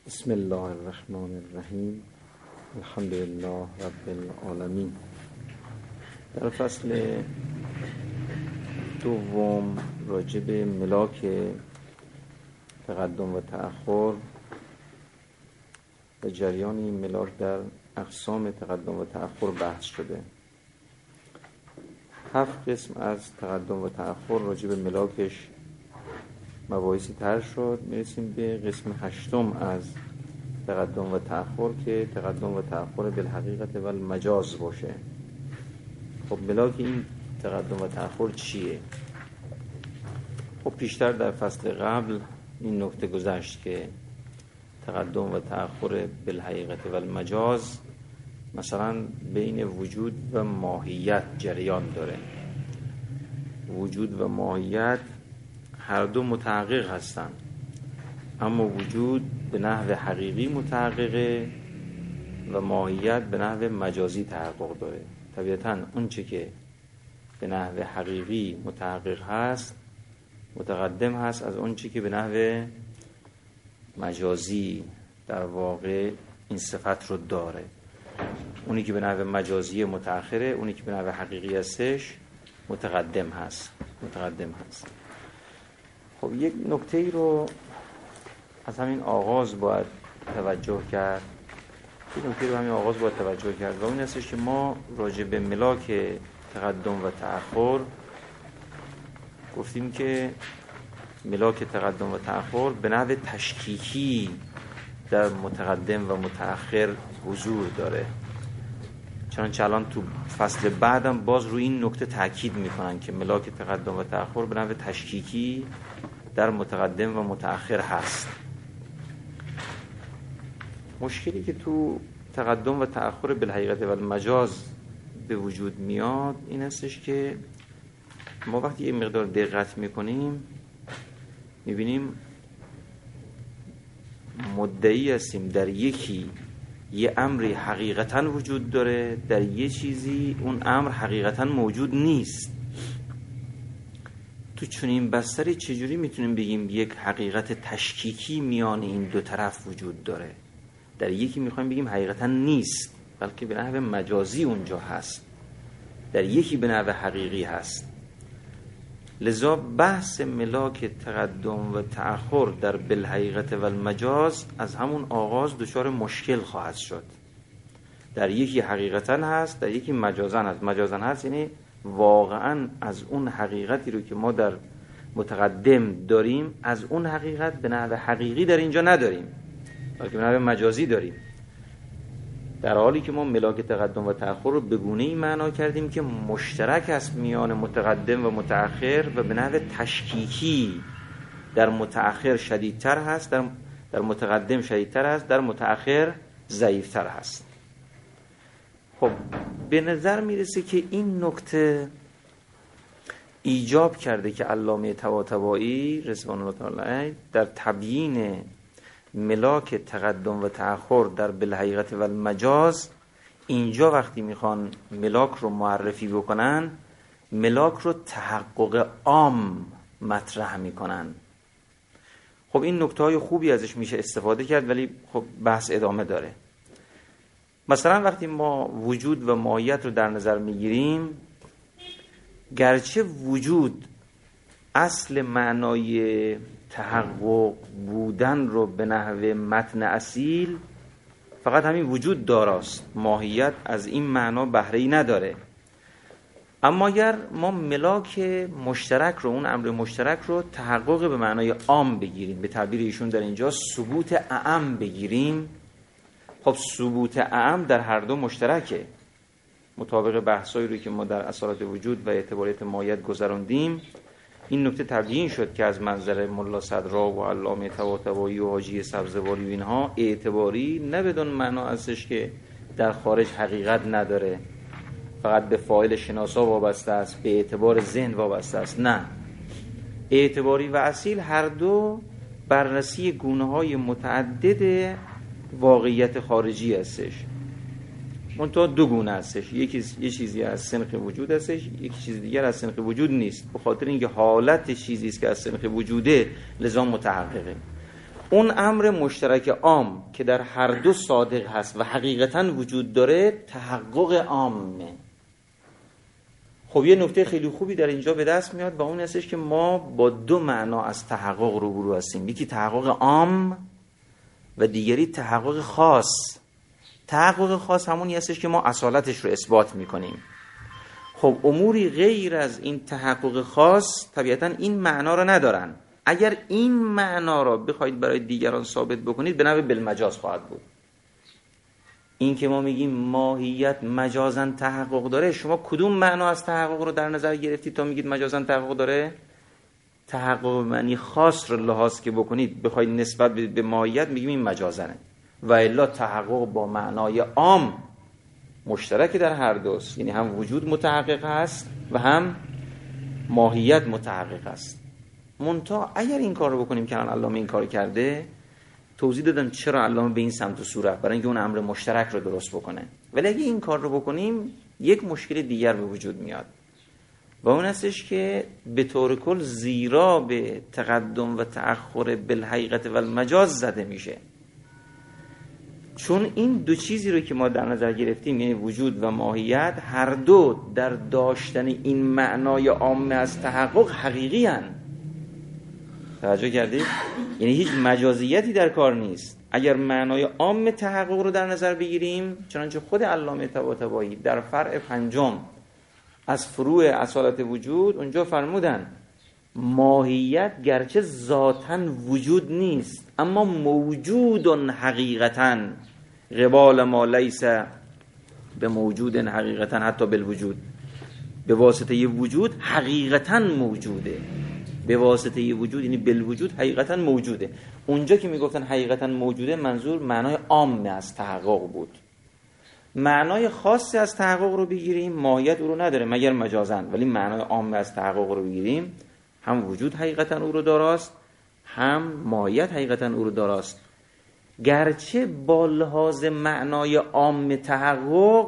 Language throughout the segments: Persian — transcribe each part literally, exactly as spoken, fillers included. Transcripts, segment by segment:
بسم الله الرحمن الرحیم. الحمد لله رب العالمین. در فصل دوم راجع به ملاک تقدم و تأخر و جریان این ملاک در اقسام تقدم و تأخر بحث شده. هفت قسم از تقدم و تأخر راجع به ملاکش مباحثی طرح شد. میرسیم به قسم هشتم از تقدم و تأخر که تقدم و تأخر بالحقیقت و المجاز باشه. خب ملاک این تقدم و تأخر چیه؟ خب پیشتر در فصل قبل این نکته گذشت که تقدم و تأخر بالحقیقت و المجاز مثلا بین وجود و ماهیت جریان داره. وجود و ماهیت هر دو متحقق هستن، اما وجود به نحو حقیقی متحققه و ماهیت به نحو مجازی تحقق داره. طبیعتاً اون چه که به نحو حقیقی متحقق هست متقدم هست از اون چه که به نحو مجازی در واقع این صفت رو داره. اونی که به نحو مجازی متأخره، اونی که به نحو حقیقی هستش متقدم هست متقدم هست خب یک نکته ای رو از همین آغاز باید توجه کرد. یک نکته رو همین آغاز باید توجه کرد و اون هستش که ما راجع به ملاک تقدم و تأخر گفتیم که ملاک تقدم و تأخر به نحو تشکیکی در متقدم و متأخر حضور داره. چنانچه الان تو فصل بعدم باز روی این نکته تاکید میکنن که ملاک تقدم و تأخر به نحو تشکیکی در متقدم و متأخر هست. مشکلی که تو تقدم و تأخر بالحقیقت و المجاز به وجود میاد این هستش که ما وقتی یه مقدار دقت میکنیم میبینیم مدعی هستیم در یکی یه امری حقیقتا وجود داره، در یه چیزی اون امر حقیقتا موجود نیست. تو چنین بستری چجوری میتونیم بگیم یک حقیقت تشکیکی میان این دو طرف وجود داره؟ در یکی میخوایم بگیم حقیقتا نیست، بلکه به نحو مجازی اونجا هست، در یکی به نحو حقیقی هست. لذا بحث ملاک تقدم و تأخر در بالحقیقت و المجاز از همون آغاز دچار مشکل خواهد شد. در یکی حقیقتا هست، در یکی مجازا هست. مجازا هست یعنی واقعا از اون حقیقتی رو که ما در متقدم داریم از اون حقیقت به نحو حقیقی در اینجا نداریم، بلکه به نحو مجازی داریم. در حالی که ما ملاک تقدم و تأخر رو به گونه‌ای معنا کردیم که مشترک است میان متقدم و متأخر و به نحو تشکیکی در متأخر شدیدتر هست، در در متقدم شدیدتر هست، در متأخر ضعیفتر هست. خب به نظر میرسه که این نکته ایجاب کرده که علامه طباطبایی رضوان الله تعالی علیه در تبیین ملاک تقدم و تأخر در بالحقیقت و المجاز اینجا وقتی میخوان ملاک رو معرفی بکنن ملاک رو تحقق عام مطرح میکنن. خب این نکته های خوبی ازش میشه استفاده کرد، ولی خب بحث ادامه داره. مثلا وقتی ما وجود و ماهیت رو در نظر میگیریم، گرچه وجود اصل معنای تحقق بودن رو به نحو متن اصیل فقط همین وجود داراست، ماهیت از این معنا بهره‌ای نداره. اما اگر ما ملاک مشترک رو، اون امر مشترک رو تحقق به معنای عام بگیریم، به تعبیر ایشون در اینجا ثبوت اعم بگیریم، خب ثبوت اعم در هر دو مشترکه. مطابق بحثایی رو که ما در اصالت وجود و اعتباریت ماهیت گذراندیم این نکته تبیین شد که از منظر ملا صدرا و علامه طباطبایی و حاجی سبزواری و اینها اعتباری نه بدون معنا هستش که در خارج حقیقت نداره، فقط به فاعل شناسا وابسته است، به اعتبار ذهن وابسته است. نه، اعتباری و اصیل هر دو بررسی گونه‌های متعدد واقعیت خارجی هستش. منتها دو گونه هستش، یکی یه چیزی از سنخ وجود هستش، یکی چیز دیگر از سنخ وجود نیست. به خاطر اینکه حالت چیزی است که از سنخ وجوده لزوم متحققه. اون امر مشترک عام که در هر دو صادق هست و حقیقتاً وجود داره تحقق عامه. خب یه نکته خیلی خوبی در اینجا به دست میاد و اون هستش که ما با دو معنا از تحقق روبرو هستیم. یکی تحقق عام و دیگری تحقق خاص. تحقق خاص همونی هستش که ما اصالتش رو اثبات میکنیم. خب اموری غیر از این تحقق خاص طبیعتاً این معنا رو ندارن. اگر این معنا رو بخواید برای دیگران ثابت بکنید به نوع بالمجاز خواهد بود. این که ما میگیم ماهیت مجازاً تحقق داره، شما کدوم معنا از تحقق رو در نظر گرفتید تا میگید مجازاً تحقق داره؟ تحقق معنی خاص رو لحاظ که بکنید بخواید نسبت بدید به ماهیت میگیم این مجازنه، و الا تحقق با معنای عام مشترک در هر دوست، یعنی هم وجود متحقق هست و هم ماهیت متحقق هست. منتها اگر این کار رو بکنیم که علامه این کار کرده، توضیح دادم چرا علامه به این سمت و صورت، برای اینکه اون امر مشترک رو درست بکنه. ولی اگه این کار رو بکنیم یک مشکل دیگر به وجود میاد و اون هستش که به طور کل زیرا به تقدم و تأخر بالحقیقت و المجاز زده میشه. چون این دو چیزی رو که ما در نظر گرفتیم، یعنی وجود و ماهیت، هر دو در داشتن این معنای عام از تحقق حقیقی هن. توجه کردید؟ یعنی هیچ مجازیتی در کار نیست. اگر معنای عام تحقق رو در نظر بگیریم، چنانچه خود علامه طباطبایی در فرع پنجم از فروع اصالت وجود اونجا فرمودن ماهیت گرچه ذاتاً وجود نیست اما موجود حقیقتاً، قبال ما لیس به موجود حقیقتاً حتی بالوجود، به واسطه ی وجود حقیقتاً موجوده. به واسطه ی وجود یعنی بالوجود حقیقتاً موجوده. اونجا که میگفتن حقیقتاً موجوده منظور معنای عام از تحقق بود. معنای خاصی از تحقق رو بگیریم ماهیت او رو نداره مگر مجازن، ولی معنای عام از تحقق رو بگیریم هم وجود حقیقتا او رو داراست هم ماهیت حقیقتا او رو داراست. گرچه با لحاظ معنای عام تحقق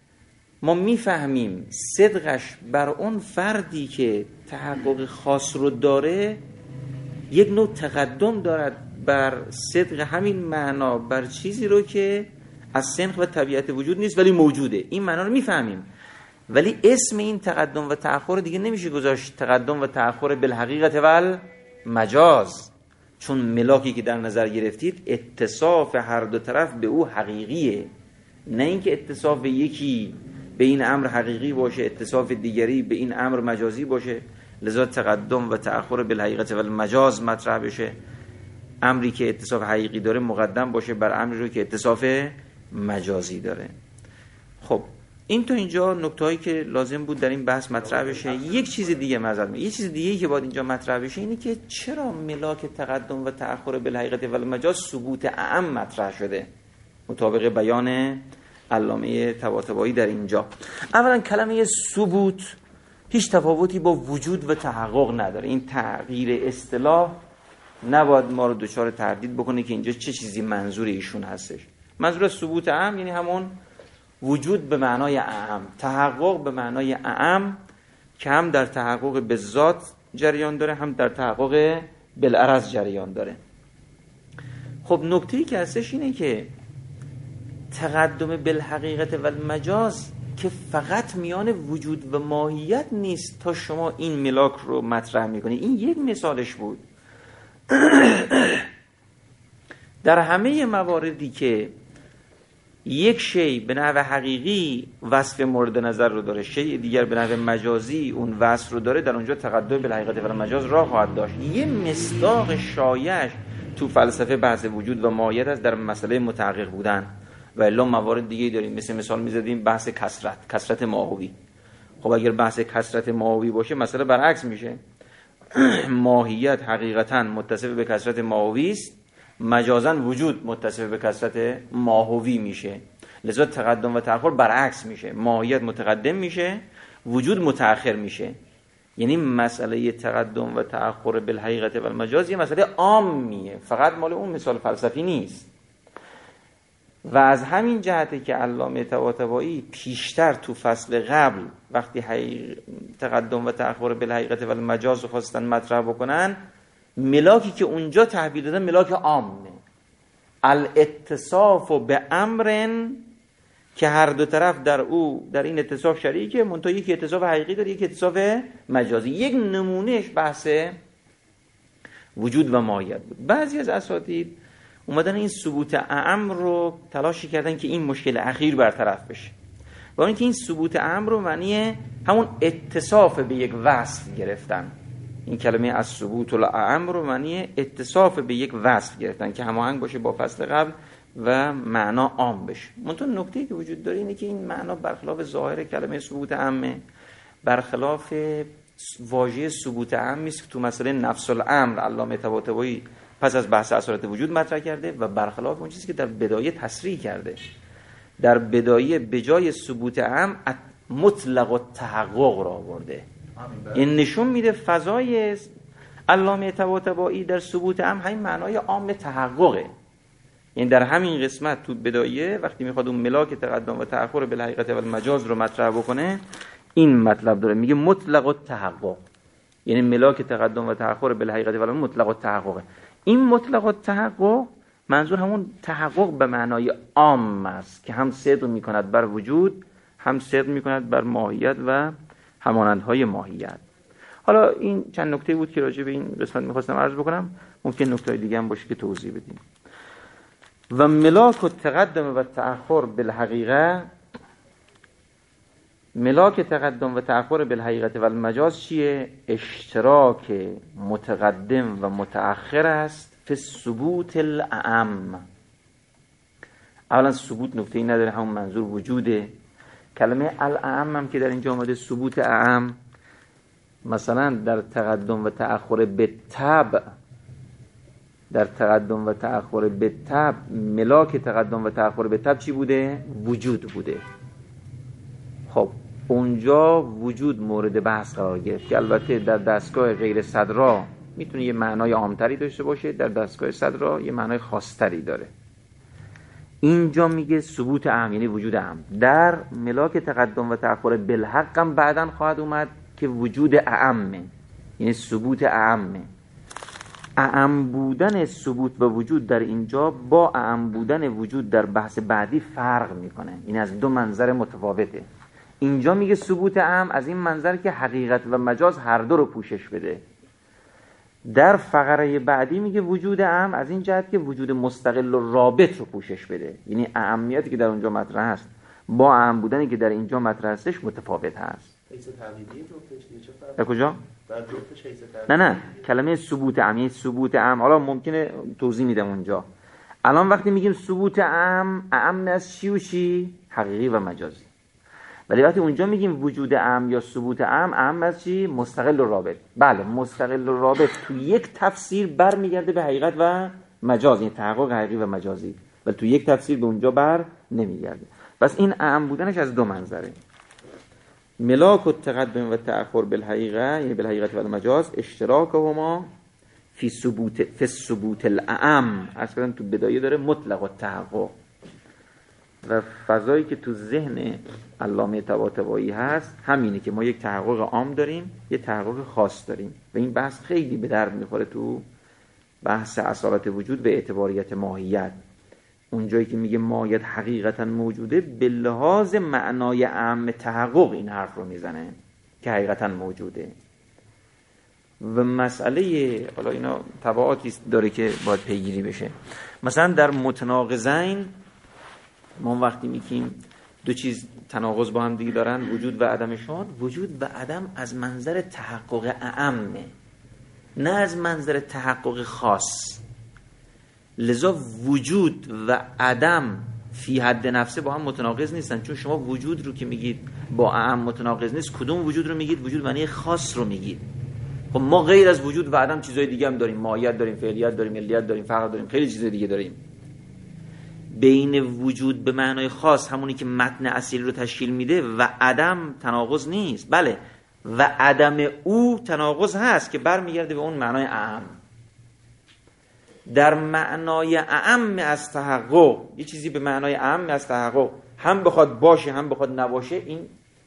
ما میفهمیم صدقش بر اون فردی که تحقق خاص رو داره یک نوع تقدم دارد بر صدق همین معنا بر چیزی رو که از سنخ و طبیعت وجود نیست ولی موجوده. این معنا رو میفهمیم، ولی اسم این تقدم و تأخر دیگه نمیشه گذاشت تقدم و تأخر بالحقیقت و المجاز، چون ملاکی که در نظر گرفتید اتصاف هر دو طرف به او حقیقیه، نه اینکه اتصاف یکی به این امر حقیقی باشه اتصاف دیگری به این امر مجازی باشه. لذا تقدم و تأخر بالحقیقت و المجاز مطرح بشه، امری که اتصاف حقیقی داره مقدم باشه بر امری رو که اتصاف مجازی داره. خب این تو اینجا نکته‌ای که لازم بود در این بحث مطرح بشه. یک چیز دیگه معذرت می‌خوام، یک چیز دیگه‌ای که باید اینجا مطرح بشه اینه که چرا ملاک تقدم و تأخر بالحقیقت و المجاز ثبوت اعم مطرح شده مطابق بیان علامه طباطبایی در اینجا. اولا کلمه ثبوت هیچ تفاوتی با وجود و تحقق نداره. این تغییر اصطلاح نباید ما رو دچار تردید بکنه که اینجا چه چیزی منظور ایشون هستش. منظور ثبوت اعم یعنی همون وجود به معنای اعم، تحقق به معنای اعم که هم در تحقق به ذات جریان داره هم در تحقق بالعرض جریان داره. خب نکته‌ای که هستش اینه که تقدم بالحقیقت و المجاز که فقط میان وجود و ماهیت نیست تا شما این ملاک رو مطرح میکنید. این یک مثالش بود. در همه مواردی که یک شی به نحو حقیقی وصف مورد نظر رو داره، شی دیگر به نحو مجازی اون وصف رو داره، در اونجا تقدم بالحقیقت و المجاز راه خواهد داشت. یه مصداق شایعش تو فلسفه بحث وجود و ماهیت است در مسئله متحقق بودن. و الا موارد دیگه داریم، مثل مثال میزدیم بحث کثرت، کثرت ماهوی. خب اگر بحث کثرت ماهوی باشه مسئله برعکس میشه. ماهیت حقیقتا متصف به کثرت ماهوی است، مجازاً وجود متصف به کثرت ماهوی میشه. لذا تقدم و تأخر برعکس میشه، ماهیت متقدم میشه وجود متأخر میشه. یعنی مسئله تقدم و تأخر بالحقیقت و المجاز یه مسئله عامیه، فقط مال اون مثال فلسفی نیست. و از همین جهته که علامه طباطبایی پیشتر تو فصل قبل وقتی حقیق... تقدم و تأخر بالحقیقت و المجاز رو خواستن مطرح بکنن ملاکی که اونجا تعبیر دادن ملاک عامه، الاتصاف به امرن که هر دو طرف در او در این اتصاف شریکه، منتها یکی اتصاف حقیقی داره یکی اتصاف مجازی. یک نمونهش بحث وجود و ماهیت بود. بعضی از اساتید اومدن این ثبوت اعم رو تلاش کردن که این مشکل اخیر برطرف بشه، با اینکه این ثبوت اعم رو معنی همون اتصاف به یک وصف گرفتن. این کلمه از ثبوت الاعم رو معنی اتصاف به یک وصف گرفتن که هماهنگ باشه با فصل قبل و معنا عام بشه. منتها نکته‌ای که وجود داره اینه که این معنا برخلاف ظاهر کلمه ثبوت عامه، برخلاف واژه ثبوت عامی است که تو مسئله نفس الامر علامه طباطبایی پس از بحث اثرات وجود مطرح کرده و برخلاف اون چیزی که در بدایه تصریح کرده. در بدایه به جای ثبوت عام مطلق التحقق را آورده. این نشون میده فضای علامه طباطبایی در ثبوت عام همین معنای عام تحققه. یعنی در همین قسمت تو بدایه وقتی میخواد اون ملاک تقدم و تأخر بالحقیقت و المجاز رو مطرح بکنه، این مطلب داره، میگه مطلق التحقق، یعنی ملاک تقدم و تأخر بالحقیقت و المجاز مطلق التحققه. این مطلق التحقق منظور همون تحقق به معنای عام است که هم صدق میکند بر وجود، هم صدق میکند بر ماهیت و همانندهای ماهیت. حالا این چند نکته بود که راجع به این قسمت میخواستم عرض بکنم، ممکن نکته دیگه هم باشه که توضیح بدیم. و ملاک التقدم و تأخر بالحقیقه، ملاک تقدم و تأخر بالحقیقت و المجاز چیه؟ اشتراک متقدم و متأخر است فی ثبوت الاعم. اولا ثبوت نکته‌ای نداره، همون منظور وجوده. کلمه الاعم هم که در اینجا آمده ثبوت اعم، مثلا در تقدم و تأخر بالطبع، در تقدم و تأخر بالطبع ملاک تقدم و تأخر بالطبع چی بوده؟ وجود بوده. خب اونجا وجود مورد بحث قرار گرفت که البته در دستگاه غیر صدرا میتونه یه معنای عامتری داشته باشه، در دستگاه صدرا یه معنای خاصتری داره. اینجا میگه ثبوت اعم یعنی وجود اعم. در ملاک تقدم و تأخر بالحق هم بعداً خواهد اومد که وجود اعمه، یعنی ثبوت اعمه. اعم بودن ثبوت و وجود در اینجا با اعم بودن وجود در بحث بعدی فرق میکنه، این از دو منظر متفاوته. اینجا میگه ثبوت اعم از این منظر که حقیقت و مجاز هر دو رو پوشش بده. در فقره بعدی میگه وجود اعم از این جهت که وجود مستقل و رابط رو پوشش بده، یعنی اعمیتی که در اونجا مطرح است با اعم بودنی که در اینجا مطرح هستش متفاوت هست. حیث تقییدی جفتش دیگه چه فرقی؟ در کجا؟ در جفتش حیث تقییدی. نه نه کلمه ثبوت اعم یعنی ثبوت اعم، حالا ممکنه توضیح میدم اونجا. الان وقتی میگیم ثبوت اعم، اعم از چی و چی؟ حقیقی و مجازی. ولی وقتی اونجا میگیم وجود اعم یا ثبوت اعم، اعم از چی؟ مستقل و رابط. بله مستقل و رابط تو یک تفسیر برمیگرده به حقیقت و مجاز، یعنی تحقق حقیقی و مجازی، ولی تو یک تفسیر به اونجا بر نمیگرده. پس این اعم بودنش از دو منظره. ملاک التقدم و تأخر بالحقیقه یعنی بالحقیقت و المجاز اشتراکهما فی ثبوت فی ثبوت الاعم، اصلا تو بدایه داره مطلق التحقق. و فضایی که تو ذهن علامه طباطبایی هست همینه که ما یک تحقق عام داریم، یک تحقق خاص داریم و این بحث خیلی به درد میخوره تو بحث اصالت وجود و اعتباریت ماهیت. اونجایی که میگه ماهیت حقیقتا موجوده به لحاظ معنای اعم تحقق این حرف رو میزنه که حقیقتا موجوده. و مسئله حالا اینا تبعاتی داره که باید پیگیری بشه. مثلا در متناقضین ما وقتی میگیم دو چیز تناقض با هم دیگه دارن، وجود و عدمشون، وجود و عدم از منظر تحقق اعمه نه از منظر تحقق خاص. لذا وجود و عدم فی حد نفسه با هم متناقض نیستن، چون شما وجود رو که میگید با اعم متناقض نیست، کدوم وجود رو میگید؟ وجود معنی خاص رو میگید. خب ما غیر از وجود و عدم چیزای دیگه هم داریم، ماهیت داریم، فعلیت داریم، علیت داریم، فرق داریم، خیلی چیزای دیگه داریم. بین وجود به معنای خاص همونی که متن اصیل رو تشکیل میده و عدم تناقض نیست. بله و عدم او تناقض هست که برمیگرده به اون معنای اعم. در معنای اعم از تحقق یه چیزی به معنای اعم از تحقق هم بخواد باشه هم بخواد نباشه، این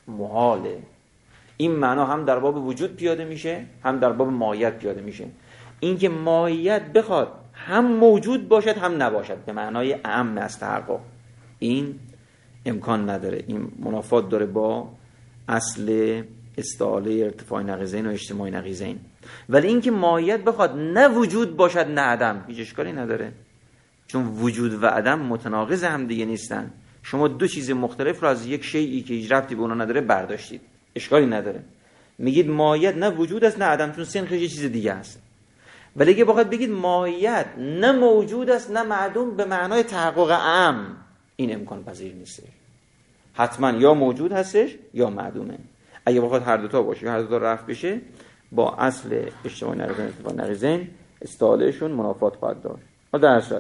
محاله. این معنا هم در باب وجود پیاده میشه هم در باب ماهیت پیاده میشه. اینکه ماهیت بخواد هم موجود باشد هم نباشد به معنای اعم از تحقق، این امکان نداره. این منافات داره با اصل استعاله ارتفاع نقیضین و اجتماع نقیضین. ولی اینکه ماهیت بخواد نه وجود باشد نه عدم، هیچ اشکالی نداره، چون وجود و عدم متناقض هم دیگه نیستن. شما دو چیز مختلف رو از یک شیئی که هیچ ربطی به اونها نداره برداشتید، اشکالی نداره. میگید ماهیت نه وجود است نه عدم، چون سنخش یه چیز دیگه است. ولی اگه بخواید بگید ماهیت نه موجود است نه معدوم به معنای تحقق عام، این امکان پذیر نیست. حتما یا موجود هستش یا معدومه. اگه بخواد هر دو تا باشه یا هر دو تا رفع بشه، با اصل اجتماع نقیضین و ارتفاع نقیضین استعالهشون منافات خواهد داشت. ما در اصل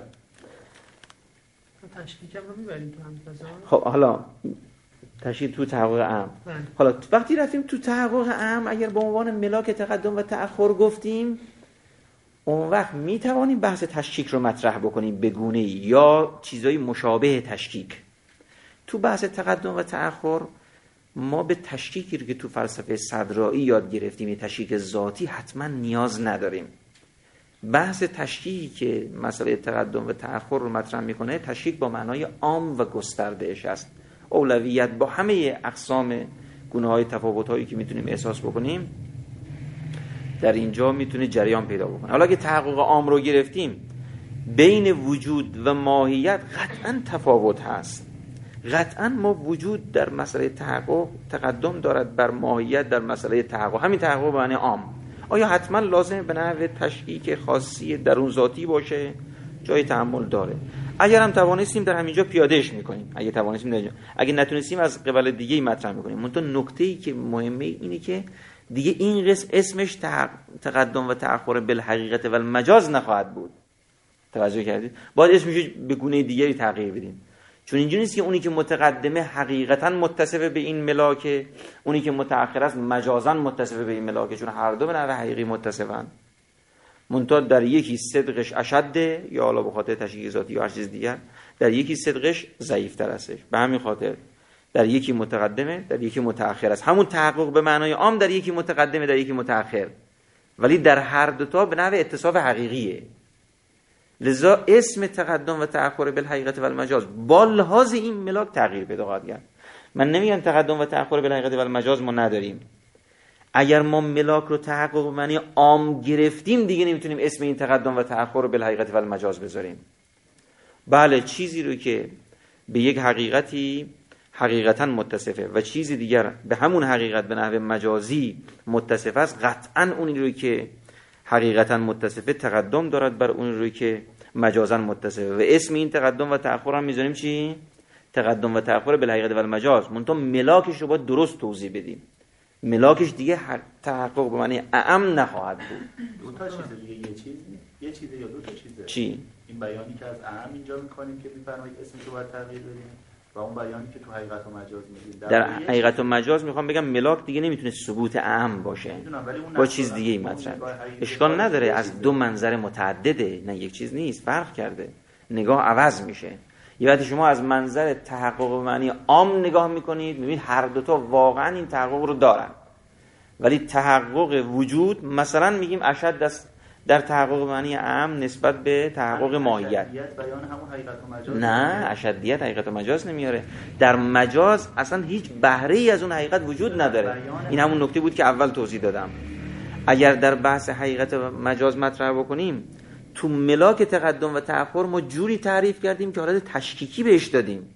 تشکیکم رو میبریم تو هم تازه. خب حالا تشکیل تو تحقق عام. حالا وقتی رفتیم تو تحقق عام، اگر به عنوان ملاک تقدم و تأخر گفتیم، اون وقت میتوانیم بحث تشکیک رو مطرح بکنیم به گونه‌ای یا چیزای مشابه تشکیک. تو بحث تقدم و تأخر ما به تشکیکی که تو فلسفه صدرائی یاد گرفتیم، تشکیک ذاتی، حتما نیاز نداریم. بحث تشکیکی که مسئله تقدم و تأخر رو مطرح میکنه، تشکیک با معنای عام و گستردهش است. اولویت با همه اقسام گونه‌های تفاوت‌هایی که میتونیم احساس بکنیم در اینجا میتونه جریان پیدا بکنه. حالا که تحقق عام رو گرفتیم، بین وجود و ماهیت قطعا تفاوت هست. قطعا ما وجود در مسئله تحقق تقدم دارد بر ماهیت در مسئله تحقق. همین تحقق به معنی عام آیا حتما لازم به نحو تشکیک خاصی درون ذاتی باشه؟ جای تأمل داره. اگر هم توانستیم در همینجا پیادهش میکنیم، اگه توانستیم در اینجا. اگه نتونستیم از قبل دیگه ای مطرح میکنیم. منتها نکته‌ای که مهمه اینه که دیگه این قسم اسمش تقدم و تأخر بالحقیقت و المجاز نخواهد بود. توجه کردید؟ باید اسمش به گونه دیگری تغییر بدیم. چون اینجوری نیست که اونی که متقدمه حقیقتا متصف به این ملاکه، اونی که متأخر است مجازا متصف به این ملاکه، چون هر دو به نحو حقیقی متصفن. منتها در یکی صدقش اشده، یا حالا به خاطر تشکیک ذاتی یا هر چیز دیگر، در یکی صدقش ضعیف‌تر هستش. به همین خاطر در یکی متقدمه، در یکی متأخر است. همون تحقق به معنای عام در یکی متقدمه، در یکی متأخر، ولی در هر دو تا به نحو اتصاف حقیقیه. لذا اسم تقدم و تأخر بالحقیقت و المجاز با لحاظ این ملاک تغییر پیدا خواهد کرد. من نمیگم تقدم و تأخر بالحقیقت و المجاز ما نداریم. اگر ما ملاک رو تحقق به معنی عام گرفتیم، دیگه نمیتونیم اسم این تقدم و تأخر بالحقیقت و المجاز بذاریم. بله، چیزی رو که به یک حقیقتی حقیقتا متصفه و چیزی دیگر به همون حقیقت به نحو مجازی متصف است، قطعا اونی رو که حقیقتا متصفه تقدم دارد بر اون روی که مجازا متصفه، و اسم این تقدم و تأخر هم میذاریم چی؟ تقدم و تأخر بالحقیقت و المجاز. منتها ملاکش رو باید درست توضیح بدیم. ملاکش دیگه تحقق به معنی اعم نخواهد بود. دو تا چیز دیگه، یه چیز یه چیز یا دو تا چیزه. چی؟ این بیانی که از اعم اینجا میکنیم که میفرمایید اسمش رو باید تغییر بدیم، و اون بیانی که تو حقیقت و مجاز میگید. در, در حقیقت و مجاز میخوام بگم ملاک دیگه نمیتونه ثبوت اعم باشه، با چیز دیگه ای مطرح. اشکال نداره، از دو منظر متعدده، نه یک چیز نیست، فرق کرده، نگاه عوض میشه. یه وقتی شما از منظر تحقق به معنی عام نگاه میکنید، میبینید هر دوتا واقعا این تحقق رو دارن، ولی تحقق وجود مثلا میگیم اشد است در تحقق معنی عام نسبت به تحقق ماهیت. بیان همون حقیقت و مجاز نه، اشدیت حقیقت و مجاز نمیاره. در مجاز اصلا هیچ بهره ای از اون حقیقت وجود نداره. این همون نکته بود که اول توضیح دادم. اگر در بحث حقیقت و مجاز مطرح بکنیم، تو ملاک تقدم و تأخر ما جوری تعریف کردیم که حالت تشکیکی بهش دادیم.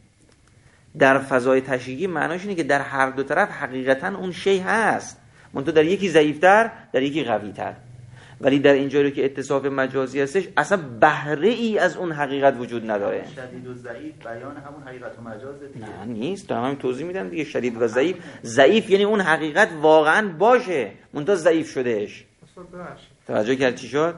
در فضای تشکیکی معناش اینه که در هر دو طرف حقیقتا اون شی هست، منتها در یکی ضعیف‌تر، در یکی قوی‌تر. ولی در اینجا رو که اتصاف مجازی هستش، اصلا بهره ای از اون حقیقت وجود نداره. شدید و ضعیف بیان همون حقیقت و مجازه دیگه. نه نیست، دارم همین توضیح میدم دیگه. شدید و ضعیف، ضعیف یعنی اون حقیقت واقعا باشه منتها ضعیف شدهش. توجه کرد چی شد؟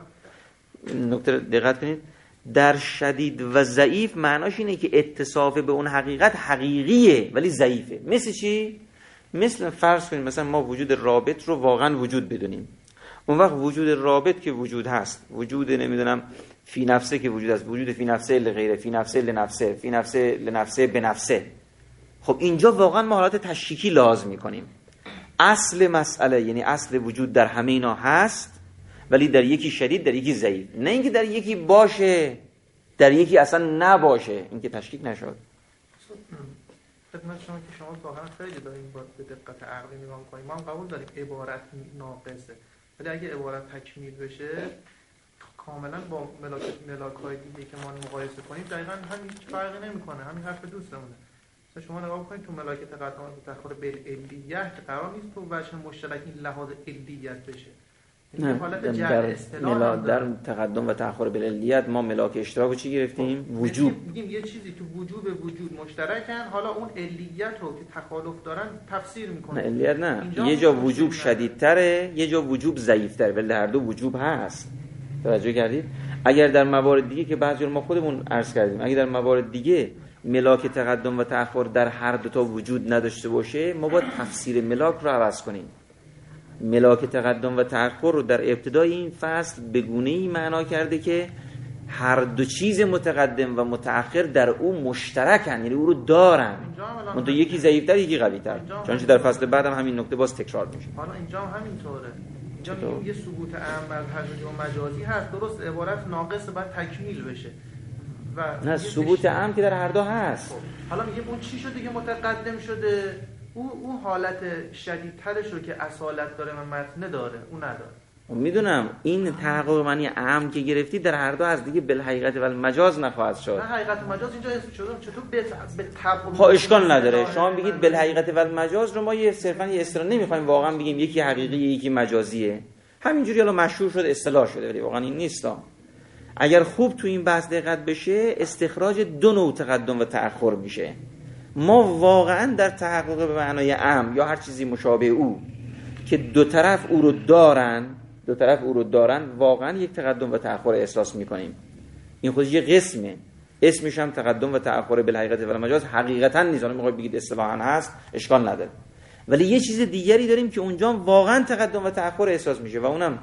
نکته دقت کنید. در شدید و ضعیف معناش اینه که اتصاف به اون حقیقت حقیقیه ولی ضعیفه. مثل چی؟ مثل فرض کنید مثلا ما وجود رابط رو واقعا وجود بدونیم، اون وقت وجود رابط که وجود هست، وجود نمیدونم فی نفسه که وجود هست، وجود فی نفسه لغیره، فی نفسه لنفسه، فی نفسه لنفسه به نفسه. خب اینجا واقعا ما حالت تشکیکی لازم میکنیم. اصل مسئله یعنی اصل وجود در همه اینا هست، ولی در یکی شدید، در یکی ضعیف. نه اینکه در یکی باشه در یکی اصلا نباشه، این که تشکیک نشد. خدمت شما که شما واقعا خیلی داریم با دقت عقلی نگاه می‌کنیم. ما هم قبول داریم عبارت ناقصه، ولی اگه عبارت تکمیل بشه کاملا با ملاک ملاک‌های دیگه که ما مقایسه کنیم دقیقاً همین فرقی نمی‌کنه. همین حرف دوستمونه. مثلا شما نگاه کنید تو ملاک تقدم و تأخر بالعلیت قرار نیست تو وجه مشترک این لحاظ علیت بشه. نه در, ملا... در تقدم و تأخر بالعلیت ما ملاک اشتراک رو چی گرفتیم؟ وجوب. میگیم یه چیزی تو وجوب وجود مشترکن، حالا اون علیت رو که تخالف دارن تفسیر میکنه. نه علیت نه، یه جا وجوب شدیدتره، یه جا وجوب ضعیفتره، ولی هر دو وجوب هست. توجه کردید؟ اگر در موارد دیگه که بعضی ما خودمون عرض کردیم، اگر در موارد دیگه ملاک تقدم و تأخر در هر دو تا وجود نداشته باشه، ما باید تفسیر ملاک رو عوض کنیم. ملاک تقدم و تأخر رو در ابتدای این فصل به گونه‌ای معنا کرده که هر دو چیز متقدم و متأخر در او مشترکن، یعنی او رو دارن، منتها یکی ضعیف‌تر یکی قوی‌تر. چون در فصل بعد هم همین نکته باز تکرار میشه. حالا اینجا هم همینطوره. اینجا میگیم یه ثبوت عام از حقیقی و مجازی هست، درست عبارت ناقص باید تکمیل بشه. و نه ثبوت عام که در هر دو هست. خب. حالا میگیم اون چی شده که متقدم شده؟ اون اون حالت شدیدترش رو که اصالت داره و متن داره اون نداره. میدونم این تحقق معنی عام که گرفتی در هر دو از دیگه بالحقیقت و المجاز نخواهد شد. نه حقیقت و مجاز اینجا اسم شده چطور به به تبع ها اشکال نداره. شما بگید بالحقیقت و المجاز رو ما یه صرفا یه اصطلاح نمیخوایم واقعا بگیم یکی حقیقی یکی مجازیه. همینجوری الان مشهور شده اصطلاح شده ولی واقعا این نیست. اگر خوب تو این بحث دقت بشه استخراج دو نوع تقدم و تأخر میشه. ما واقعا در تحقق به معنای عام یا هر چیزی مشابه او که دو طرف او رو دارن دو طرف او رو دارن واقعا یک تقدم و تأخر احساس میکنیم. این خودش یه قسمه، اسمش هم تقدم و تأخر بالحقیقت و المجاز حقیقتا نیست. اون موقع بگید اصطلاحاً هست اشکال نداره، ولی یه چیز دیگری داریم که اونجا واقعا تقدم و تأخر احساس میشه و اونم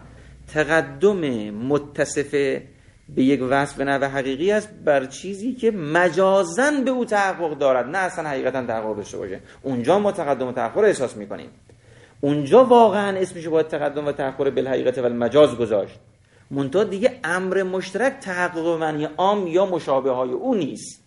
تقدم متصف به یک وصف به نحو حقیقی است بر چیزی که مجازاً به او تحقق دارد، نه اصلا حقیقتا تحقق داشته باشه. اونجا ما تقدم و تأخر احساس میکنیم. اونجا واقعا اسمش باید تقدم و تأخر بالحقیقت و المجاز گذاشت. منتها دیگه امر مشترک تحقق به معنی عام یا مشابه های او نیست.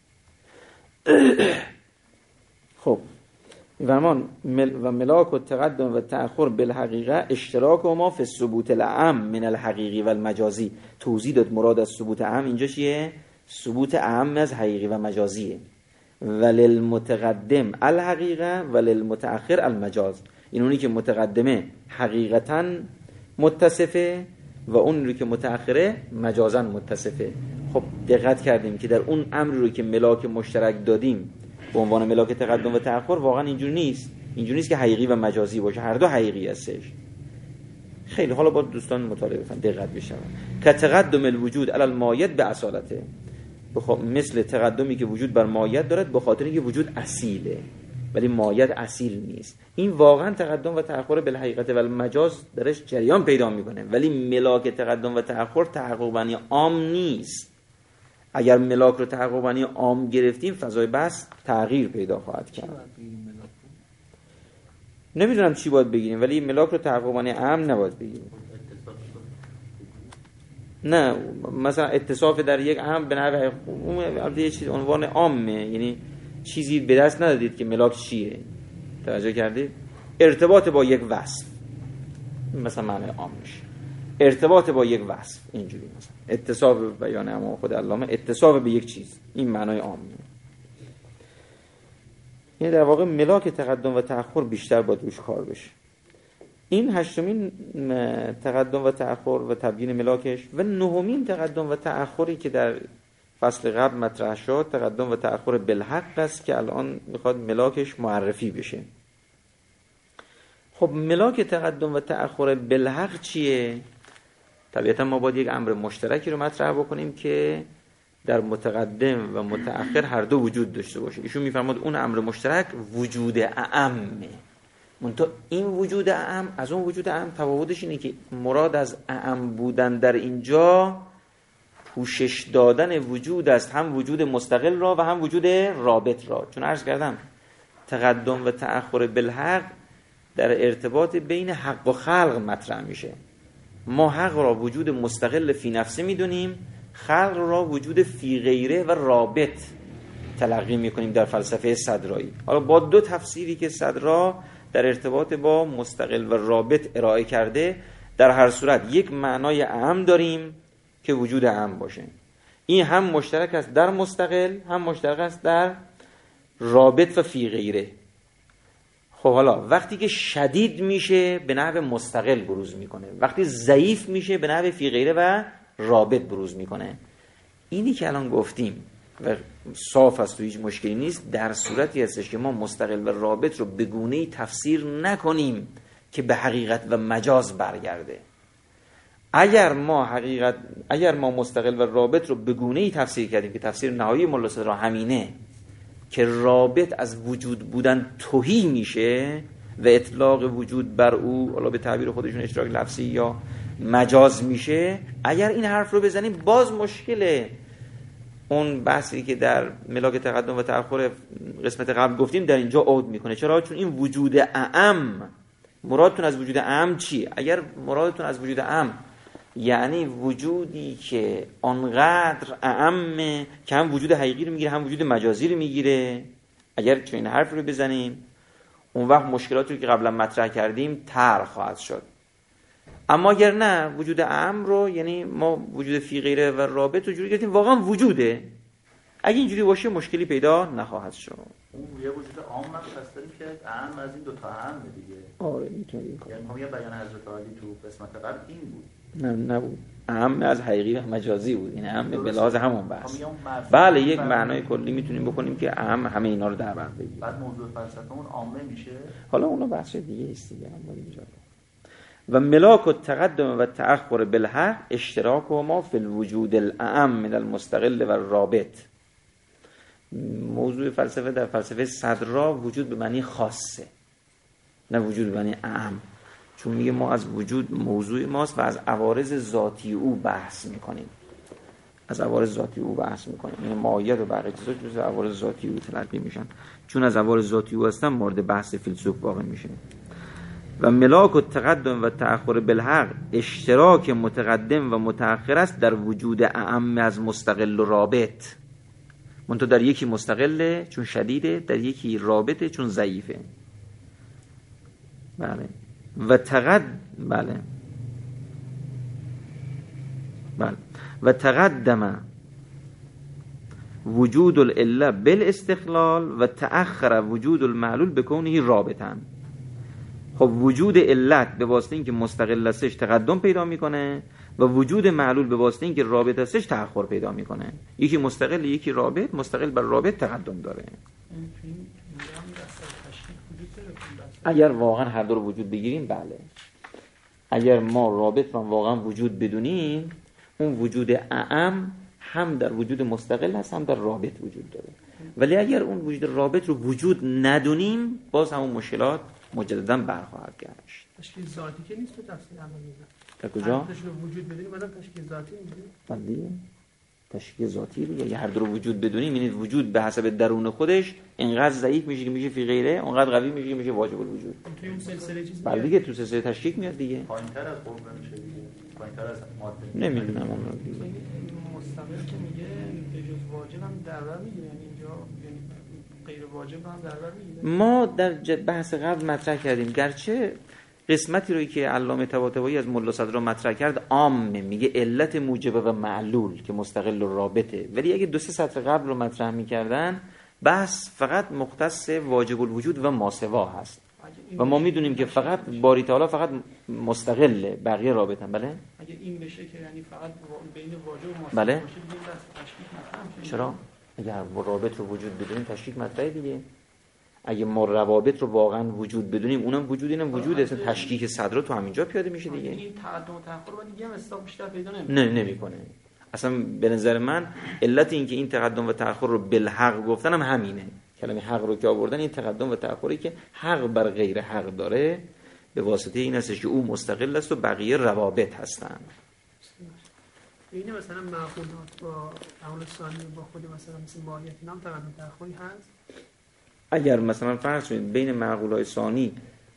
خب فرمان مل و ملاک و تقدم و تأخر بالحقیقه اشتراک و ما فی ثبوت العام من الحقیقی و المجازی. توضیح داد مراد از ثبوت عام اینجا چیه؟ ثبوت عام از حقیقی و مجازیه. وللمتقدم الحقیقه وللمتأخر المجاز. این اونی که متقدمه حقیقتا متصفه و اون رو که متأخره مجازا متصفه. خب دقت کردیم که در اون امری رو که ملاک مشترک دادیم به عنوان ملاک تقدم و تأخر واقعا اینجور نیست. اینجور نیست که حقیقی و مجازی باشه، هر دو حقیقی هستش. خیلی حالا با دوستان مطالعه بفن دقت بشن. که تقدم الوجود علی المایت به اصالته، بخ... مثل تقدمی که وجود بر مایت دارد به خاطر اینکه وجود اصیله ولی مایت اصیل نیست. این واقعا تقدم و تأخر بالحقیقت و المجاز درش جریان پیدا میکنه، ولی ملاک تقدم و تأخر تحقق معنی عام نیست. اگر ملاک رو تحقق معنی عام گرفتیم فضای بحث تغییر پیدا خواهد کرد. نمیدونم چی باید بگیریم ولی ملاک رو تحقق معنی عام نباید بگیریم. نه مثلا اتصاف در یک عام به نحو اون یه چیز عنوان عامه، یعنی چیزی به دست ندادید که ملاک چیه. توجه کردید؟ ارتباط با یک وصف مثلا معنی عام میشه. ارتباط با یک وصف اینجوری مثلا اتصاف بیان اما خود علامه اتصاف به یک چیز، این معنای عامه. این در واقع ملاک تقدم و تأخر بیشتر باید روش کار بشه. این هشتمین تقدم و تأخر و تبیین ملاکش و نهمین تقدم و تأخری که در فصل قبل مطرح شد تقدم و تأخر بالحق است که الان میخواد ملاکش معرفی بشه. خب ملاک تقدم و تأخر بالحق چیه؟ طبیعتا ما باید یک امر مشترکی رو مطرح بکنیم که در متقدم و متأخر هر دو وجود داشته باشه. ایشون میفرماد اون امر مشترک وجود اعمه. منتها این وجود اعم از اون وجود اعم تفاوتش اینه که مراد از اعم بودن در اینجا پوشش دادن وجود است، هم وجود مستقل را و هم وجود رابط را. چون عرض کردم تقدم و تأخر بالحق در ارتباط بین حق و خلق مطرح میشه. ما حق را وجود مستقل فی نفسه میدونیم، خلق را وجود فی غیره و رابط تلقی میکنیم در فلسفه صدرایی. حالا با دو تفسیری که صدرا در ارتباط با مستقل و رابط ارائه کرده، در هر صورت یک معنای اعم داریم که وجود اعم باشه. این هم مشترک است در مستقل، هم مشترک است در رابط و فی غیره. خب حالا وقتی که شدید میشه به نحو مستقل بروز میکنه، وقتی ضعیف میشه به نحو فی غیره و رابط بروز میکنه. اینی که الان گفتیم و صاف است و هیچ مشکلی نیست، در صورتی هستش که ما مستقل و رابط رو به گونه‌ای تفسیر نکنیم که به حقیقت و مجاز برگرده. اگر ما حقیقت اگر ما مستقل و رابط رو به گونه‌ای تفسیر کردیم که تفسیر نهایی ملا صدرا همینه که رابط از وجود بودن تهی میشه و اطلاق وجود بر او، حالا به تعبیر خودشون اشتراک لفظی یا مجاز میشه، اگر این حرف رو بزنیم باز مشکله. اون بحثی که در ملاک تقدم و تأخر قسمت قبل گفتیم در اینجا عود میکنه. چرا؟ چون این وجود اعم، مرادتون از وجود اعم چی؟ اگر مرادتون از وجود اعم یعنی وجودی که آنقدر اعمه که هم وجود حقیقی رو میگیره هم وجود مجازی رو میگیره، اگر چون این حرف رو بزنیم، اون وقت مشکلاتی رو که قبلا مطرح کردیم طرح خواهد شد. اما اگر نه، وجود اعم رو یعنی ما وجود فی غیره و رابط رو جوری گرفتیم واقعا وجوده، اگه اینجوری باشه مشکلی پیدا نخواهد شد. اون یه وجود عام هم پس داریم که اعم از این دو تا اعم دیگه. آره میتونیم. یعنی ما یه بیان حضرت عالی تو قسمت قبل این بود. نه نبود. اعم از حقیقی و مجازی بود. این اعم به لحاظ همون بحث. بله یک معنای کلی میتونیم بکنیم که اعم همه اینا رو در بر بگیره. بعد موضوع فلسفه‌مون عامه میشه. حالا اونو بحث دیگه است دیگه. اما اینجا و ملاک التقدم و تأخر بالحق اشتراک ما فی الوجود الاعم من المستقل و الرابط. موضوع فلسفه در فلسفه صدرا وجود به معنی خاصه، نه وجود به معنی اعم، چون میگه ما از وجود موضوع ماست و از عوارض ذاتی او بحث میکنیم. از عوارض ذاتی او بحث میکنیم. این ماهیت و بقیه چیزا جزء عوارض ذاتی او تلقی میشن. چون از عوارض ذاتی او هستن مورد بحث فیلسوف واقع میشه. و ملاک التقدم و تأخر بالحق اشتراک متقدم و متأخر است در وجود اعم از مستقل و رابط. منتها در یکی مستقله چون شدیده، در یکی رابطه چون ضعیفه. بله. و تقد بله بله و تقدم وجود العله بالاستقلال و تأخر وجود المعلول بکونه رابطا. خب وجود علت به واسطه اینکه مستقل هستش تقدم پیدا میکنه و وجود معلول به واسطه اینکه رابط هستش تأخر پیدا میکنه. یکی مستقل یکی رابط، مستقل بر رابط تقدم داره. اگر واقعا هر دو رو وجود بگیریم بله. اگر ما رابط رو واقعا وجود بدونیم، اون وجود اعم هم در وجود مستقل هست هم در رابط وجود داره. ولی اگر اون وجود رابط رو وجود ندونیم، باز همون مشکلات مجددا برخواهد گشت. تشکیل ذاتی که نیست تو تفسیر عملی. در کجا؟ تشکیل وجود بدونیم بعدم تشکیل ذاتی میگیم. بله. تشکیل ذاتی رو یعنی هر دو رو وجود بدونیم، یعنی وجود به حسب درون خودش اینقدر ضعیف میشه که میشه فی غیره، اونقدر قوی میشه که میشه واجب الوجود. توی اون سلسله چیزی بله دیگه تو سلسله تشکیک میاد دیگه. پایین‌تر از قرب میشه دیگه. پایین‌تر از ماده. نمیدونم اون رو دیگه. مستقل که میگه به جز واجب هم در بر میگیره، یعنی اینجا یعنی غیر واجب هم در بر میگیره. ما در بحث قبل مطرح کردیم گرچه قسمتی روی که علامه طباطبایی از ملا صدرا مطرح کرد عامه، میگه علت موجبه و معلول که مستقل و رابطه، ولی اگه دو سه سطر قبل رو مطرح میکردن بحث فقط مختص واجب الوجود و ماسوا هست و ما میدونیم که فقط باری تعالی فقط مستقله، بقیه رابطن. بله اگه این بشه که یعنی فقط بین واجب و ماسوا بله؟ باشه دیگه بس تشکیک مطرح. چرا؟ اگر رابط رو وجود بدونیم تشکیک مطرحه دیگه. اگه ما روابط رو واقعا وجود بدونیم، اونم وجود اینم وجود، اصلا تشکیک صدر تو همینجا پیاده میشه دیگه. این تقدم و تأخر بعد دیگه هم استاپ بیشتر پیدا نمیکنه. نه نمیکنه. اصلا به نظر من علت این که این تقدم و تأخر رو بالحق گفتن هم همینه. کلمه حق رو که آوردن، این تقدم و تأخری که حق بر غیر حق داره به واسطه این هستش که او مستقل است و بقیه روابط هستن. اینه مثلا معقولات با تعامل ثانی با خود مثلا مثل ماهیت نام تقدم و تأخری هست. اگر مثلا فرض کنید بین معقولای ثانی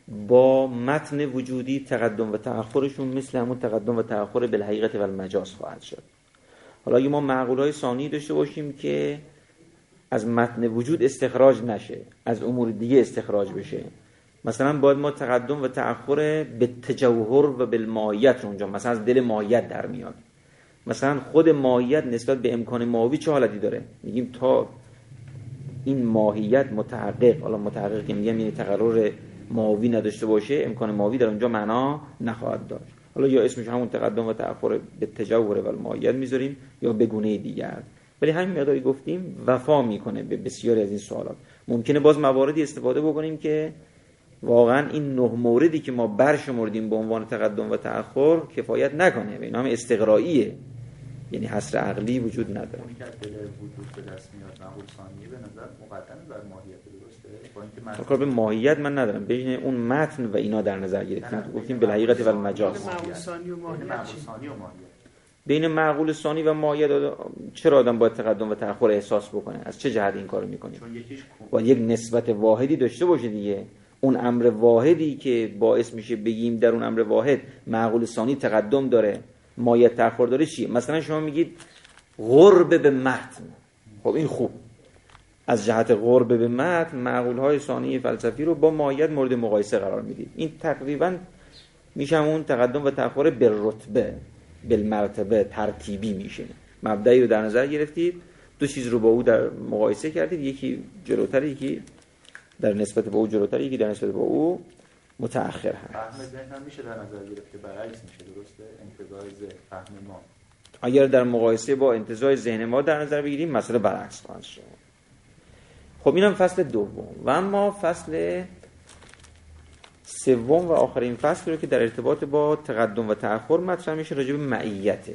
با متن وجودی تقدم و تأخرشون مثل همون تقدم و تأخر بالحقیقت و المجاز خواهد شد. حالا اگه ما معقولهای ثانی داشته باشیم که از متن وجود استخراج نشه، از امور دیگه استخراج بشه، مثلا باید ما تقدم و تأخر به تجوهر و بالماهیت رو اونجا، مثلا از دل ماهیت در میاد. مثلا خود ماهیت نسبت به امکان ماهوی چه حالتی داره؟ میگیم تا این ماهیت متحقق، حالا متحقق که میگم یعنی تقرر ماهوی نداشته باشه، امکان ماهوی در اونجا معنا نخواهد داشت. حالا یا اسمش همون تقدم و تأخر به تجوهر و الماهیت میذاریم یا به گونه دیگر، ولی همین مقداری گفتیم وفا میکنه به بسیاری از این سوالات. ممکنه باز مواردی استفاده بکنیم که واقعا این نه موردی که ما برشمردیم به عنوان تقدم و تأخر کفایت نکنه و اینا هم استقرائیه، یعنی حصر عقلی وجود نداره. اون که دل وجود به دست میاد معقول ثانیه به نظر مقدمه بر ماهیت، درسته؟ با اینکه کار به ماهیت من ندارم، بین اون متن و اینا در نظر گرفتیم، گفتیم به حقیقت و المجاز. معقول ثانی و ماهیت چی؟ بین معقول ثانی و ماهیت چرا آدم باید تقدم و تأخر احساس بکنه؟ از چه جهت این کارو میکنه؟ و یک نسبت واحدی داشته باشه دیگه. اون امر واحدی که باعث میشه بگیم در اون امر واحد معقول ثانی تقدم داره، ماهیت تأخر داره چیه؟ مثلا شما میگید قرب به متن، خب این خوب، از جهت قرب به متن معقول های ثانی فلسفی رو با ماهیت مورد مقایسه قرار میدید. این تقریبا میشه اون تقدم و تأخر بالرتبه بالمرتبه ترتیبی میشه. مبدئی رو در نظر گرفتید، دو چیز رو با او در مقایسه کردید، یکی جلوتر، یکی در نسبت با او جلوتر، یکی در نسبت با او متأخر هست. فهم ذهن هم میشه در نظر گرفت که برعکس میشه، درسته؟ انتزاع ذهن فهم ما اگر در مقایسه با انتزاع ذهن ما در نظر بگیریم مسئله برعکس خواهد شد. خب اینم فصل دوم. و اما فصل سوم و آخرین فصل رو که در ارتباط با تقدم و تأخر مطرح میشه راجع به معیته.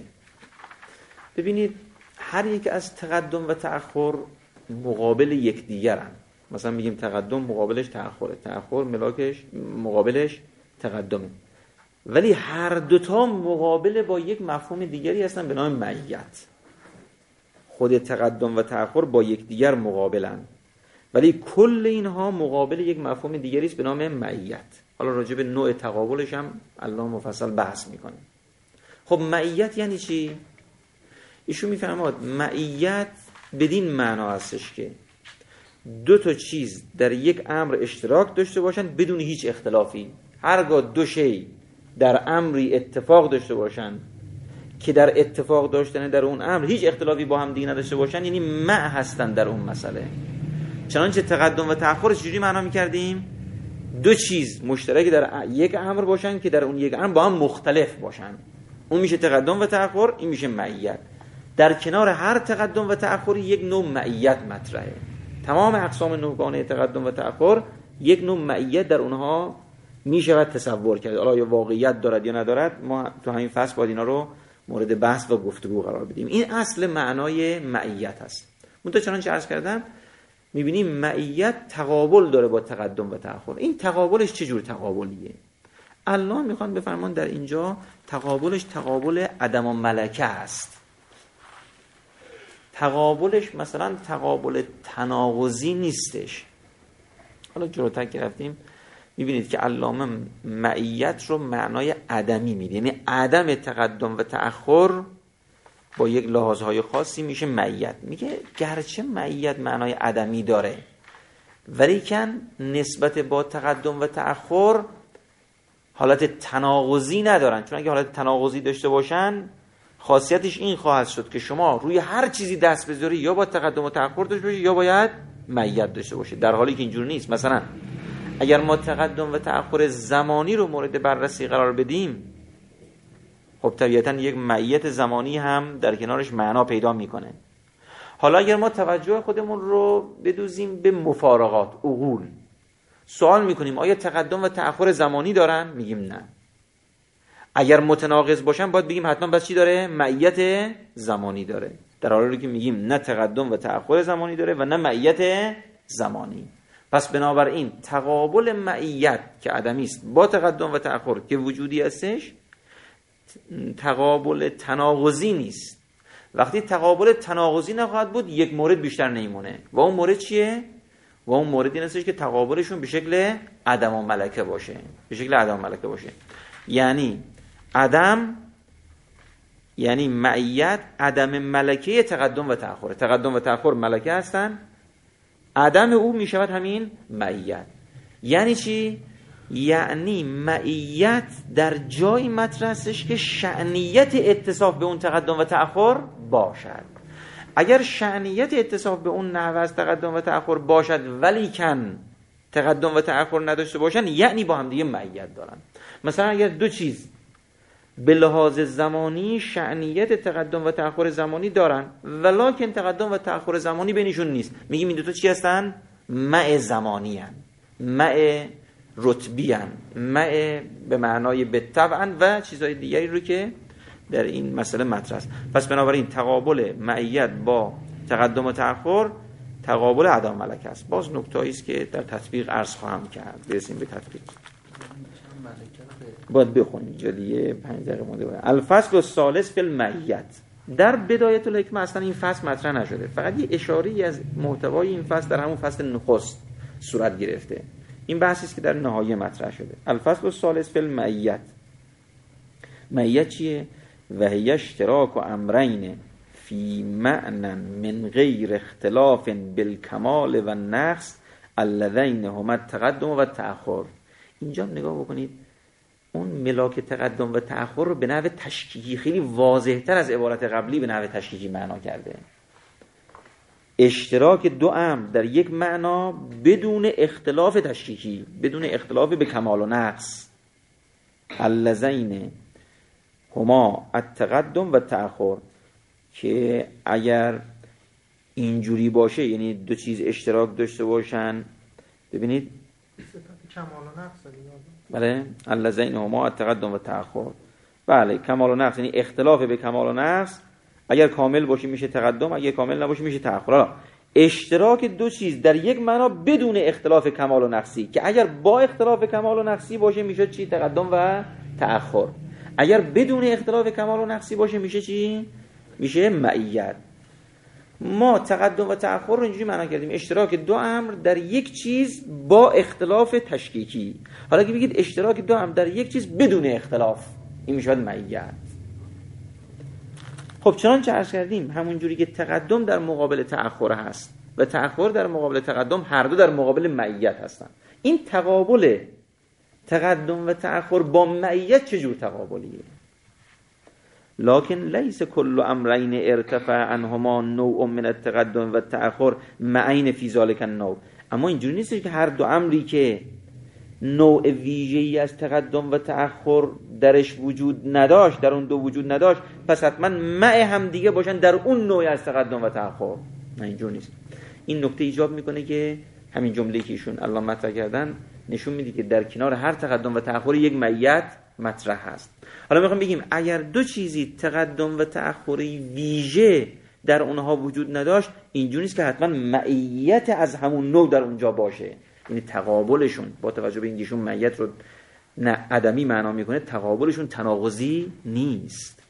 ببینید هر یک از تقدم و تأخر مقابل یکدیگرن. مثلا میگیم تقدم مقابلش تأخره، تأخر ملاکش مقابلش تقدمه، ولی هر دوتا مقابل با یک مفهوم دیگری هستن به نام معیت. خود تقدم و تأخر با یکدیگر مقابلن، ولی کل اینها مقابل یک مفهوم دیگری است به نام معیت. حالا راجع به نوع تقابلش هم الله مفصل بحث میکنه. خب معیت یعنی چی؟ ایشون میفرماد معیت بدین معنا هستش که دو تا چیز در یک امر اشتراک داشته باشن بدون هیچ اختلافی. هرگاه دو شی در امری اتفاق داشته باشن که در اتفاق داشتن در اون امر هیچ اختلافی با هم دیگه نداشته باشن، یعنی مع هستن در اون مسئله. چنانچه تقدم و تأخر چجوری معنا می‌کردیم؟ دو چیز مشترک در یک امر باشن که در اون یک امر با هم مختلف باشن، اون میشه تقدم و تأخر، این میشه معیت. در کنار هر تقدم و تأخر یک نوع معیت مطرحه. تمام اقسام نوعگانه تقدم و تأخر یک نوع معیت در اونها میشود تصور کرد. حالا یا واقعیت دارد یا ندارد، ما تو همین فصل باید اینا رو مورد بحث و گفتگو قرار بدیم. این اصل معنای معیت هست. منتها چنانچه عرض کردم میبینیم معیت تقابل داره با تقدم و تأخر. این تقابلش چه جور تقابلیه؟ الله میخوان بفرمان در اینجا تقابلش تقابل عدم و ملکه است. تقابلش مثلا تقابل تناقضی نیستش. حالا جلوتر که رفتیم میبینید که علامه معیت رو معنای عدمی میده، یعنی عدم تقدم و تأخر با یک لحاظهای خاصی میشه معیت. میگه گرچه معیت معنای عدمی داره ولیکن نسبت با تقدم و تأخر حالت تناقضی ندارن، چون اگه حالت تناقضی داشته باشن خاصیتش این خواهد شد که شما روی هر چیزی دست بذاری یا با تقدم و تأخر داشته باشی یا باید معیت داشته باشی، در حالی که اینجور نیست. مثلا اگر ما تقدم و تأخر زمانی رو مورد بررسی قرار بدیم، خب طبیعتاً یک معیت زمانی هم در کنارش معنا پیدا میکنه. حالا اگر ما توجه خودمون رو بدوزیم به مفارقات عقول، سوال میکنیم آیا تقدم و تأخر زمانی دارن؟ میگیم نه. اگر متناقض باشن باید بگیم حتما بس چی داره؟ معیت زمانی داره، در حالی که میگیم نه تقدم و تأخر زمانی داره و نه معیت زمانی. پس بنابراین تقابل معیت که عدمی است با تقدم و تأخر که وجودی هستش تقابل تناقضی نیست. وقتی تقابل تناقضی نخواهد بود یک مورد بیشتر نمیمونه و اون مورد چیه؟ و اون مورد این هستش که تقابلشون به شکل عدم و ملکه باشه، به شکل عدم و ملکه باشه. یعنی عدم یعنی معیت عدم ملکه تقدم و تأخر. تقدم و تأخر ملکه هستن، عدم او می شود همین معیت. یعنی چی؟ یعنی معیت در جای مطرح هستش که شأنیت اتصاف به اون تقدم و تأخر باشد. اگر شأنیت اتصاف به اون نحو از تقدم و تأخر باشد ولی کن تقدم و تأخر نداشته باشن، یعنی با هم دیگه معیت دارن. مثلا اگر دو چیز به لحاظ زمانی شأنیت تقدم و تأخر زمانی دارن ولکن تقدم و تأخر زمانی بینشون نیست، میگیم این دو تا چی هستن؟ مع زمانی هن، مع رتبی هن، مع به معنای بالطبع و چیزهای دیگری رو که در این مسئله مطرح است. پس بنابراین تقابل معیت با تقدم و تأخر تقابل عدم ملکه است. باز نکته‌ای است که در تطبیق عرض خواهم کرد. برسیم به تطبیق. باید بخونیم اینجا دیگه پنج دقیقه مونده باید. الفصل الثالث فی المعیت. در بدایت الحکمه اصلا این فصل مطرح نشده، فقط یه اشاره‌ای از محتوای این فصل در همون فصل نخست صورت گرفته. این بحثی است که در نهایه مطرح شده. الفصل الثالث فی المعیت. معیت چیه؟ و هی اشتراک و امرین فی معنى من غیر اختلاف بالکمال و النقص اللذین هما التقدم و التأخر. اینجا نگاه بکنید، اون ملاک تقدم و تأخر رو به نحو تشکیکی خیلی واضح‌تر از عبارت قبلی به نحو تشکیکی معنا کرده. اشتراک دو امر در یک معنا بدون اختلاف تشکیکی، بدون اختلاف به کمال و نقص. اللذین هما التقدم و تأخر، که اگر اینجوری باشه یعنی دو چیز اشتراک داشته باشن، ببینید کمال و نقص دیگه. بله، اللذین هما التقدم و تأخر. بله، کمال و نقص یعنی اختلاف به کمال و نقص، اگر کامل باشه میشه تقدم، اگر کامل نباشه میشه تأخر. حالا اشتراک دو چیز در یک معنا بدون اختلاف کمال و نقصی، که اگر با اختلاف کمال و نقصی باشه میشه چی؟ تقدم و تأخر. اگر بدون اختلاف کمال و نقصی باشه میشه چی؟ میشه معیت. ما تقدم و تأخر رو اینجوری معنا کردیم، اشتراک دو امر در یک چیز با اختلاف تشکیکی. حالا که بگید اشتراک دو امر در یک چیز بدون اختلاف، این میشه معیت. خب چنانچه عرض کردیم، همون جوری که تقدم در مقابل تأخر هست و تأخر در مقابل تقدم، هر دو در مقابل معیت هستن. این تقابل تقدم و تأخر با معیت چجور تقابلیه؟ لکن لیس کل امرین ارتفع عنهما نوع من التقدم و التأخر معین فی ذلک النوع. اما اینجوری نیست که هر دو امری که نوع ویژه‌ای از تقدم و تأخر درش وجود نداشت، در اون دو وجود نداشت، پس حتما مع هم دیگه باشن در اون نوع از تقدم و تأخر. نه، اینجوری نیست. این نکته ایجاب میکنه که همین جمله‌ای که ایشون الان مطرح کردن نشون میده که در کنار هر تقدم و تأخر یک معیت مطرح هست. حالا میخوام بگیم اگر دو چیزی تقدم و تأخری ویژه در اونها وجود نداشت، اینجوری نیست که حتما معیت از همون نوع در اونجا باشه. یعنی تقابلشون با توجه به اینکه ایشون معیت رو نه عدمی معنا میکنه، تقابلشون تناقضی نیست.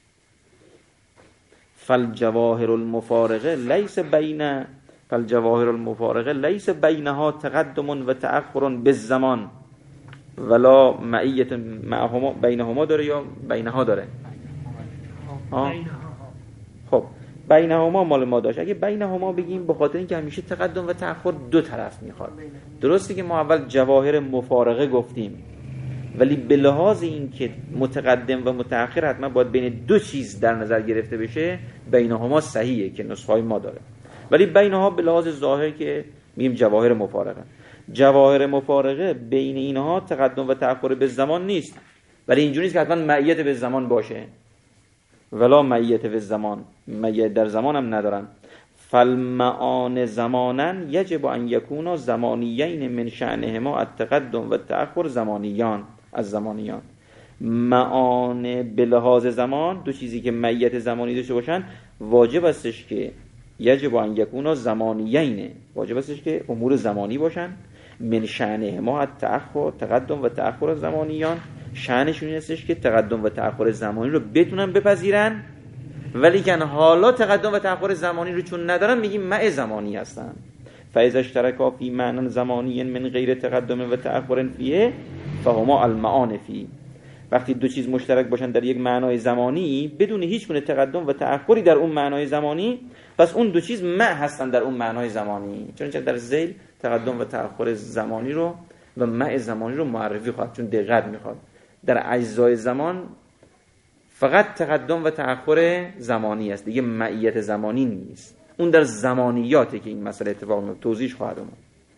فالجواهر المفارقه لیس بین فالجواهر المفارقه لیس بینها تقدم و تأخر بالزمان ولا معیت معهما، بینهما داره یا بینها داره؟ آه. خب بینهما مال ما داشت. اگه بینهما بگیم به خاطر اینکه همیشه تقدم و تأخر دو طرف میخواد. درسته که ما اول جواهر مفارقه گفتیم، ولی به لحاظ اینکه متقدم و متأخر حتما باید بین دو چیز در نظر گرفته بشه، بینهما صحیحه که نسخه‌های ما داره. ولی بینها به لحاظ ظاهر که میگیم جواهر مفارقه، جواهر مفارقه بین اینها تقدم و تأخر به زمان نیست، ولی اینجوری نیست که حتما معیت به زمان باشه، ولا معیت به زمان، معیت در زمان هم ندارن. فالمعان زمانن یجب ان یکونا زمانیین من شأنهما التقدم و تأخر زمانیان از زمانیان. معان به لحاظ زمان، دو چیزی که معیت زمانی داشته باشن، واجب استش که یجب ان یکونا زمانیین، واجب استش که امور زمانی باشن. من شأنهما التأخر، تقدم و تأخر زمانیان، شأنشون این استش که تقدم و تأخر زمانی رو بتونن بپذیرن، ولی که حالا تقدم و تأخر زمانی رو چون ندارن میگیم مع زمانی هستن. فاذا اشتركا فی معنى زمانی من غیر تقدم و تأخر فیه فهما المعان فی. وقتی دو چیز مشترک باشن در یک معنای زمانی بدون هیچ گونه تقدم و تأخری در اون معنای زمانی، پس اون دو چیز مع هستن در اون معنای زمانی. چون در ذیل تقدم و تأخر زمانی رو و مع زمانی رو معرفی خواهد، چون دقت میخواد. در اجزای زمان فقط تقدم و تأخر زمانی است، دیگه معیت زمانی نیست. اون در زمانیاته که این مسئله اتفاق میفته، توضیحش خواهد اومد.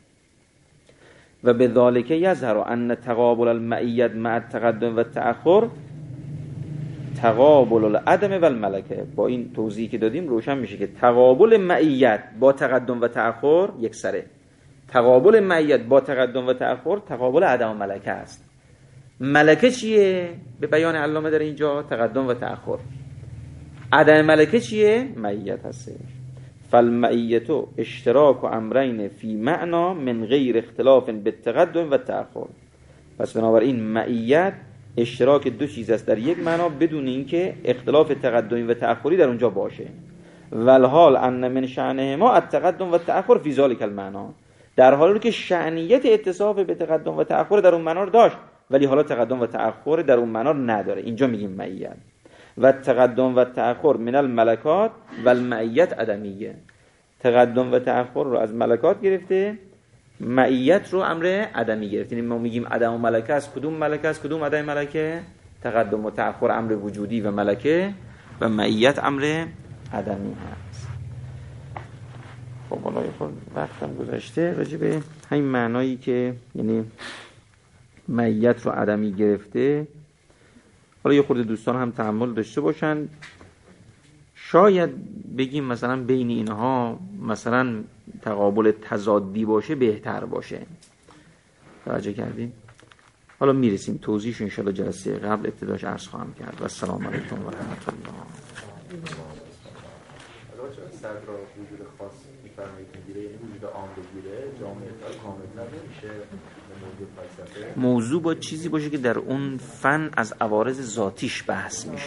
و به ذالک یظهر ان تقابل المعیت مع التقدم و تأخر تقابل العدم و الملکه. با این توضیحی که دادیم روشن میشه که تقابل معیت با تقدم و تأخر یک سره. تقابل معیت با تقدم و تأخر تقابل عدم و ملکه است. ملکه چیه؟ به بیان علامه در اینجا تقدم و تأخر. عدم ملکه چیه؟ معیت هسته. فالمعیت اشتراک و امرین فی معنا من غیر اختلاف بالتقدم و تأخر. پس بنابراین معیت اشتراک دو چیز است در یک معنا بدون اینکه اختلاف تقدمی و تأخری در اونجا باشه. والحال ان من شأنهما التقدم و تأخر فی ذلک المعنا. در حالی که شأنیت اتصاف به تقدم و تأخر در اون معنا رو داشت، ولی حالا تقدم و تأخر در اون معنا نداره. اینجا میگیم معیت. و تقدم و تأخر من الملکات و المعیت عدمیه. تقدم و تأخر رو از ملکات گرفته، معیت رو امر عدمی گرفته. یعنی ما میگیم عدم و ملکه است. کدوم ملکه است؟ کدوم عدم ملکه؟ تقدم و تأخر امر وجودی و ملکه، و معیت امر عدمی هست. خب بالای خود وقتم گذشته راجع به همین معنایی که یعنی معیت رو عدمی گرفته. حالا یه خورده دوستان هم تحمل داشته باشن. شاید بگیم مثلا بین اینها مثلا تقابل تضادی باشه بهتر باشه. توجه کردیم؟ حالا میرسیم توضیحش انشاءالله جلسه قبل ابتداش عرض خواهم کرد. و السلام علیکم و رحمت الله. صدر را وجود خاص میفرمایید میگیره، یعنی وجود عام بگیره، جامعه کامل نمیشه. موضوع با چیزی باشه که در اون فن از عوارض ذاتیش بحث میشه.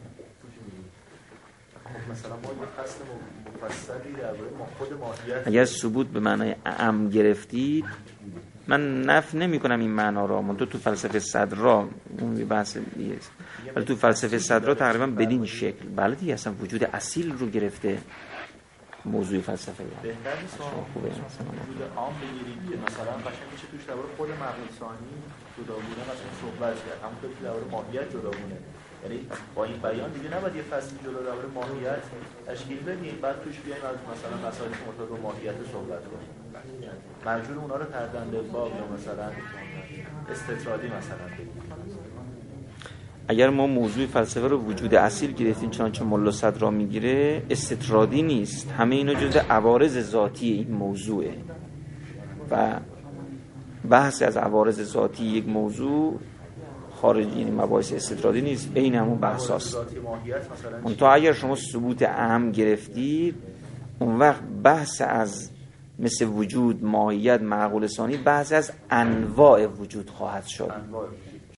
مثلا ما یه فصل مفصلی درباره خود ماهیت، اگر ثبوت به معنای اعم گرفتید، من نفی نمی کنم این معنا را، من تو تو فلسفه صدر را اون بحث دیگه است، ولی تو فلسفه صدر را تقریبا بدین شکل بله دیگه اصلا وجود اصیل رو گرفته موضوع فلسفه. بهتر نیست خوبه وجود عام بگیریم که مثلا قشنگ میشه توش درباره خود مقول ثانی جداگونه مثلا صحبت کرد، همونطور که درباره ماهیت جداگونه. یعنی با این بیان دیگه نباید یه فصلی جدا درباره ماهیت تشکیل بدیم بعد توش بیایم از مثلا مسائل مرتبط با ماهیت صحبت کنیم. مجبور اونا رو تردند باب یا مثلا استطرادی مثلا بگیم. اگر ما موضوع فلسفه رو وجود اصیل گرفتیم چنانچه ملا صدر را میگیره، استطرادی نیست، همه اینا جزء عوارض ذاتی این موضوعه و بحث از عوارض ذاتی یک موضوع خارجی، یعنی مباحث استطرادی نیست، این همون بحث هست. اون تا اگر شما ثبوت اهم گرفتید اون وقت بحث از مثل وجود، ماهیت، معقول ثانی، بحث از انواع وجود خواهد شد.